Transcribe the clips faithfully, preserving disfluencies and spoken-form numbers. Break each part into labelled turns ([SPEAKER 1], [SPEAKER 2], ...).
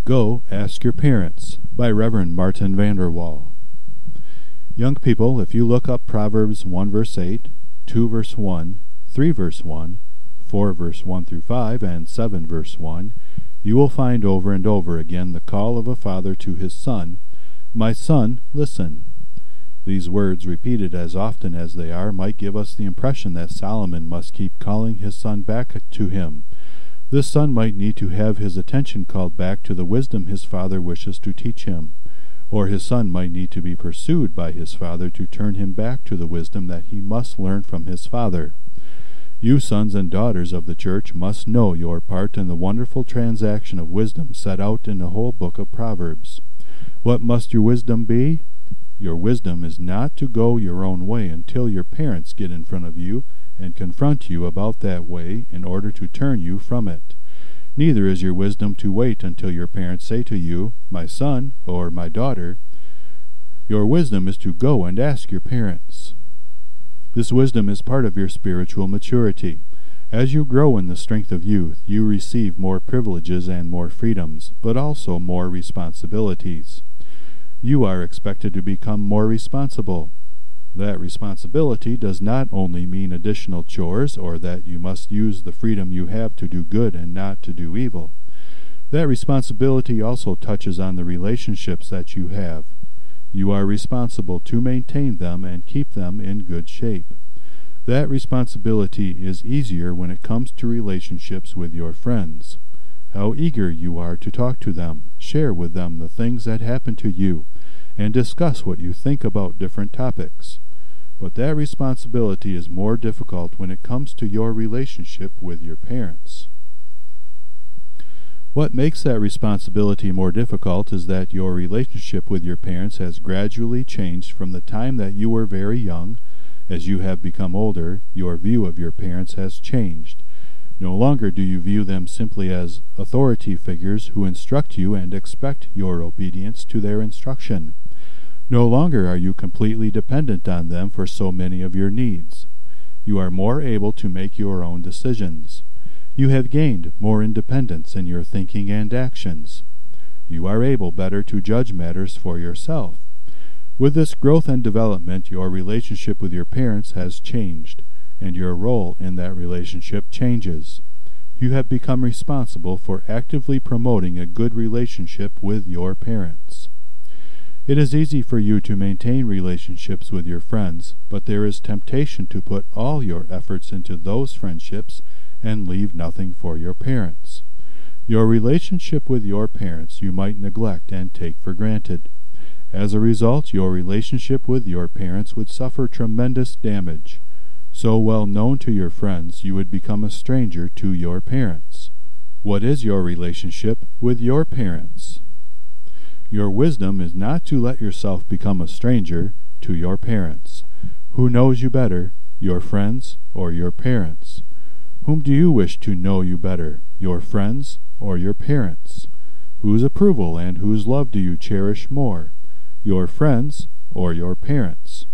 [SPEAKER 1] Go Ask Your Parents by Reverend Martin Vanderwall. Young people, if you look up Proverbs one verse eight, two verse one, three verse one, four verse one through five, and seven verse one, you will find over and over again the call of a father to his son, "My son, listen." These words, repeated as often as they are, might give us the impression that Solomon must keep calling his son back to him. This son might need to have his attention called back to the wisdom his father wishes to teach him, or his son might need to be pursued by his father to turn him back to the wisdom that he must learn from his father. You sons and daughters of the church must know your part in the wonderful transaction of wisdom set out in the whole book of Proverbs. What must your wisdom be? Your wisdom is not to go your own way until your parents get in front of you and confront you about that way in order to turn you from it. Neither is your wisdom to wait until your parents say to you, "My son," or "My daughter." Your wisdom is to go and ask your parents. This wisdom is part of your spiritual maturity. As you grow in the strength of youth, you receive more privileges and more freedoms, but also more responsibilities. You are expected to become more responsible. That responsibility does not only mean additional chores or that you must use the freedom you have to do good and not to do evil. That responsibility also touches on the relationships that you have. You are responsible to maintain them and keep them in good shape. That responsibility is easier when it comes to relationships with your friends. How eager you are to talk to them, share with them the things that happen to you, and discuss what you think about different topics. But that responsibility is more difficult when it comes to your relationship with your parents. What makes that responsibility more difficult is that your relationship with your parents has gradually changed from the time that you were very young. As you have become older, your view of your parents has changed. No longer do you view them simply as authority figures who instruct you and expect your obedience to their instruction. No longer are you completely dependent on them for so many of your needs. You are more able to make your own decisions. You have gained more independence in your thinking and actions. You are able better to judge matters for yourself. With this growth and development, your relationship with your parents has changed, and your role in that relationship changes. You have become responsible for actively promoting a good relationship with your parents. It is easy for you to maintain relationships with your friends, but there is temptation to put all your efforts into those friendships and leave nothing for your parents. Your relationship with your parents you might neglect and take for granted. As a result, your relationship with your parents would suffer tremendous damage. So well known to your friends, you would become a stranger to your parents. What is your relationship with your parents? Your wisdom is not to let yourself become a stranger to your parents. Who knows you better, your friends or your parents? Whom do you wish to know you better, your friends or your parents? Whose approval and whose love do you cherish more, your friends or your parents?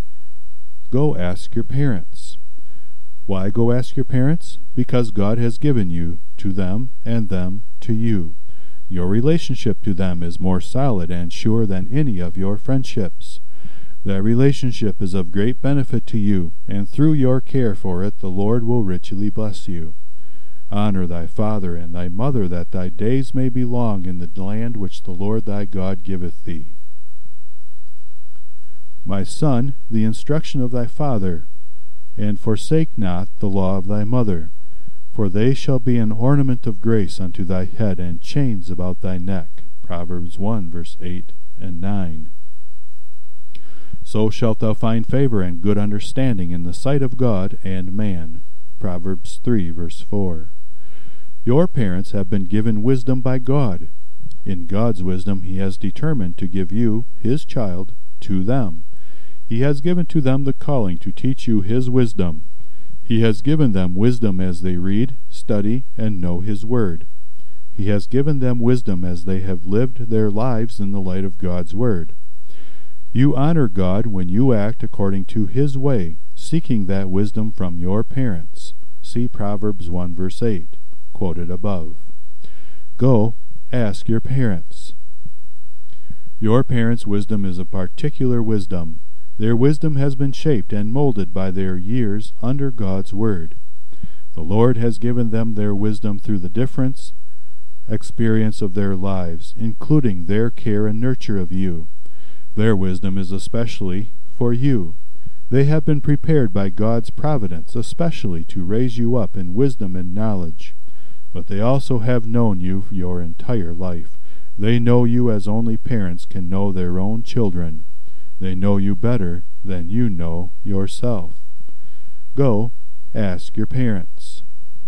[SPEAKER 1] Go ask your parents. Why go ask your parents? Because God has given you to them and them to you. Your relationship to them is more solid and sure than any of your friendships. That relationship is of great benefit to you, and through your care for it the Lord will richly bless you. Honor thy father and thy mother, that thy days may be long in the land which the Lord thy God giveth thee. My son, the instruction of thy father, and forsake not the law of thy mother, for they shall be an ornament of grace unto thy head, and chains about thy neck. Proverbs one, verse eight and nine. So shalt thou find favor and good understanding in the sight of God and man. Proverbs three, verse four. Your parents have been given wisdom by God. In God's wisdom he has determined to give you, his child, to them. He has given to them the calling to teach you his wisdom. He has given them wisdom as they read, study, and know his word. He has given them wisdom as they have lived their lives in the light of God's word. You honor God when you act according to his way, seeking that wisdom from your parents. See Proverbs one verse eight, quoted above. Go ask your parents. Your parents' wisdom is a particular wisdom. Their wisdom has been shaped and molded by their years under God's Word. The Lord has given them their wisdom through the difference experience of their lives, including their care and nurture of you. Their wisdom is especially for you. They have been prepared by God's providence, especially to raise you up in wisdom and knowledge. But they also have known you your entire life. They know you as only parents can know their own children. They know you better than you know yourself. Go, ask your parents.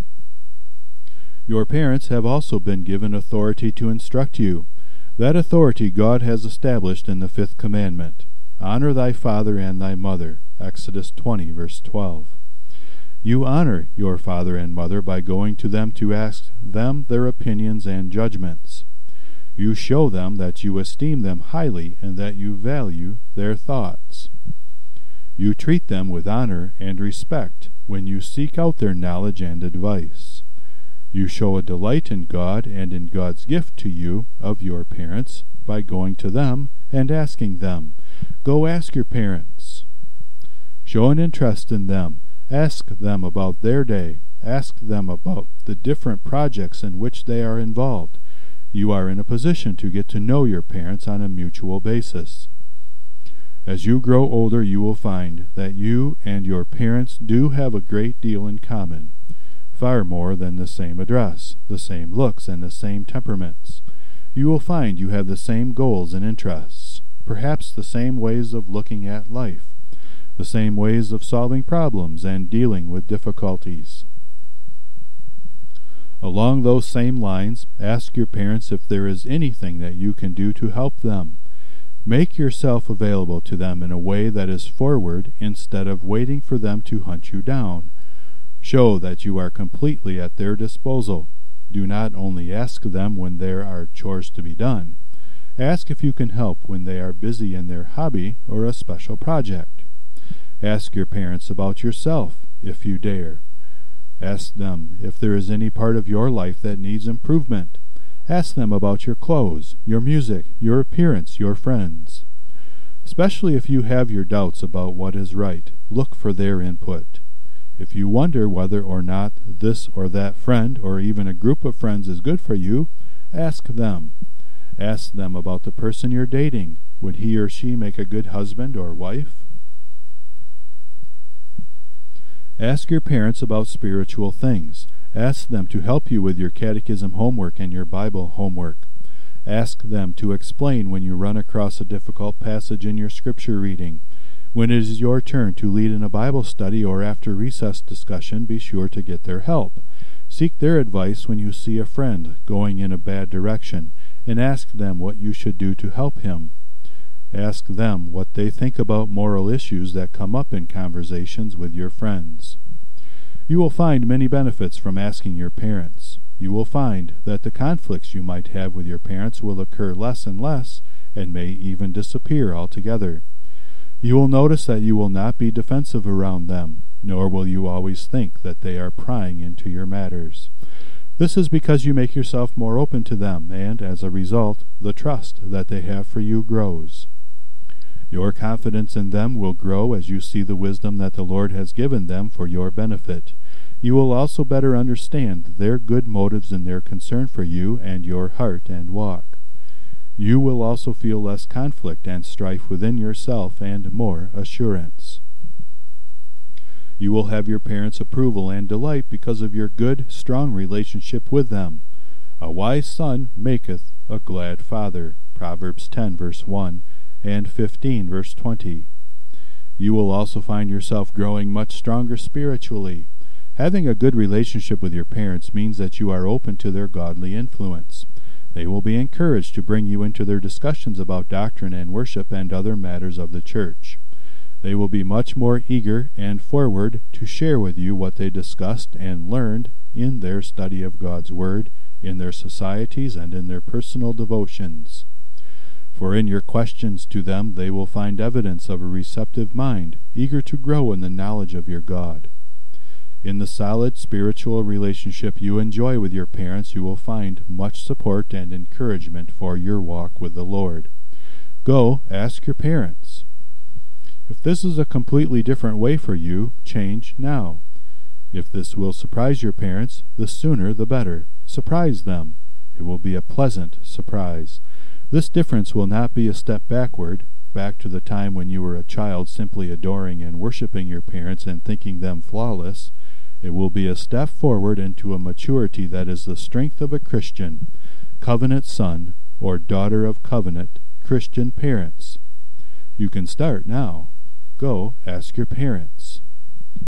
[SPEAKER 1] Your parents have also been given authority to instruct you. That authority God has established in the fifth commandment. Honor thy father and thy mother. Exodus twenty, verse twelve. You honor your father and mother by going to them to ask them their opinions and judgments. You show them that you esteem them highly and that you value their thoughts. You treat them with honor and respect when you seek out their knowledge and advice. You show a delight in God and in God's gift to you of your parents by going to them and asking them. Go ask your parents. Show an interest in them. Ask them about their day. Ask them about the different projects in which they are involved. You are in a position to get to know your parents on a mutual basis. As you grow older, you will find that you and your parents do have a great deal in common, far more than the same address, the same looks, and the same temperaments. You will find you have the same goals and interests, perhaps the same ways of looking at life, the same ways of solving problems and dealing with difficulties. Along those same lines, ask your parents if there is anything that you can do to help them. Make yourself available to them in a way that is forward instead of waiting for them to hunt you down. Show that you are completely at their disposal. Do not only ask them when there are chores to be done. Ask if you can help when they are busy in their hobby or a special project. Ask your parents about yourself, if you dare. Ask them if there is any part of your life that needs improvement. Ask them about your clothes, your music, your appearance, your friends. Especially if you have your doubts about what is right, look for their input. If you wonder whether or not this or that friend or even a group of friends is good for you, ask them. Ask them about the person you're dating. Would he or she make a good husband or wife? Ask your parents about spiritual things. Ask them to help you with your catechism homework and your Bible homework. Ask them to explain when you run across a difficult passage in your scripture reading. When it is your turn to lead in a Bible study or after recess discussion, be sure to get their help. Seek their advice when you see a friend going in a bad direction, and ask them what you should do to help him. Ask them what they think about moral issues that come up in conversations with your friends. You will find many benefits from asking your parents. You will find that the conflicts you might have with your parents will occur less and less, and may even disappear altogether. You will notice that you will not be defensive around them, nor will you always think that they are prying into your matters. This is because you make yourself more open to them, and, as a result, the trust that they have for you grows. Your confidence in them will grow as you see the wisdom that the Lord has given them for your benefit. You will also better understand their good motives and their concern for you and your heart and walk. You will also feel less conflict and strife within yourself and more assurance. You will have your parents' approval and delight because of your good, strong relationship with them. A wise son maketh a glad father. Proverbs ten, verse one, and fifteen, verse twenty. You will also find yourself growing much stronger spiritually. Having a good relationship with your parents means that you are open to their godly influence. They will be encouraged to bring you into their discussions about doctrine and worship and other matters of the church. They will be much more eager and forward to share with you what they discussed and learned in their study of God's Word, in their societies, and in their personal devotions. For in your questions to them they will find evidence of a receptive mind, eager to grow in the knowledge of your God. In the solid spiritual relationship you enjoy with your parents, you will find much support and encouragement for your walk with the Lord. Go ask your parents. If this is a completely different way for you, change now. If this will surprise your parents, the sooner the better. Surprise them. It will be a pleasant surprise. This difference will not be a step backward, back to the time when you were a child simply adoring and worshiping your parents and thinking them flawless. It will be a step forward into a maturity that is the strength of a Christian, covenant son, or daughter of covenant, Christian parents. You can start now. Go ask your parents.